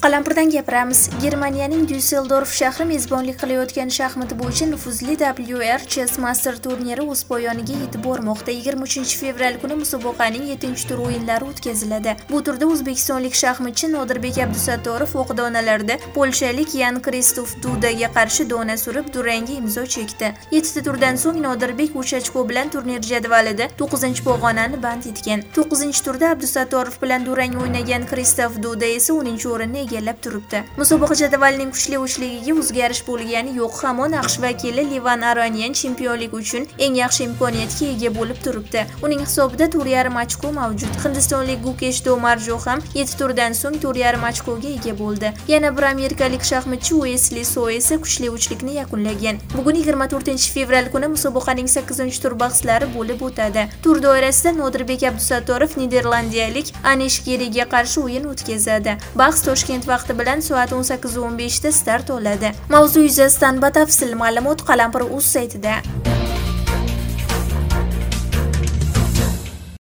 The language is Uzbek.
Qalampirdan gapiramiz. Germaniyaning Düsseldorf shahri mezbonlik qilayotgan shaxmat bo'yicha nufuzli WR Chess Master turniri o'z poyoniga yetib bormoqda. 23 fevral kuni musobaqaning 7-tur o'yinlari o'tkaziladi. Bu turda o'zbekistonlik shaxmatchi Nodirbek Abdusattorov o'q donalarida polshalik Yan Kristof Dudaga qarshi dona surib, durangga imzo chekdi. 7 turdan so'ng Nodirbek 3 ochko bilan turnir jadvalida 9-pog'onani band etgan. 9-turda Abdusattorov bilan durang o'ynagan Kristof Duda esa 10-o'rinni egallab turibdi. Musobaqa jadvalining kuchli uchligiga o'zgarish bo'lgani yo'q. Hamon AQSh vakili Levan Aronyan chempionlik uchun eng yaxshi imkoniyatga ega bo'lib turibdi. Uning hisobida tur yarim ochko mavjud. Hindistonlik Gukesh Domarjo ham 7 turdan so'ng tur yarim ochkoga ega bo'ldi. Yana bir amerikalik shaxmatchi Wesley So esa kuchli uchlikni yakunlagan. Bugun 24 fevral kuni musobaqaning 8-tur bahslari bo'lib o'tadi. Tur doirasida Nodirbek Abdusattorov niderlandiyalik Anish Geriga qarshi o'yin o'tkazadi. Bahs Toshkent vaqti bilan soat 18:15 da start oladi. Mavzu yuzasidan batafsil ma'lumot Qalampir.uz saytida.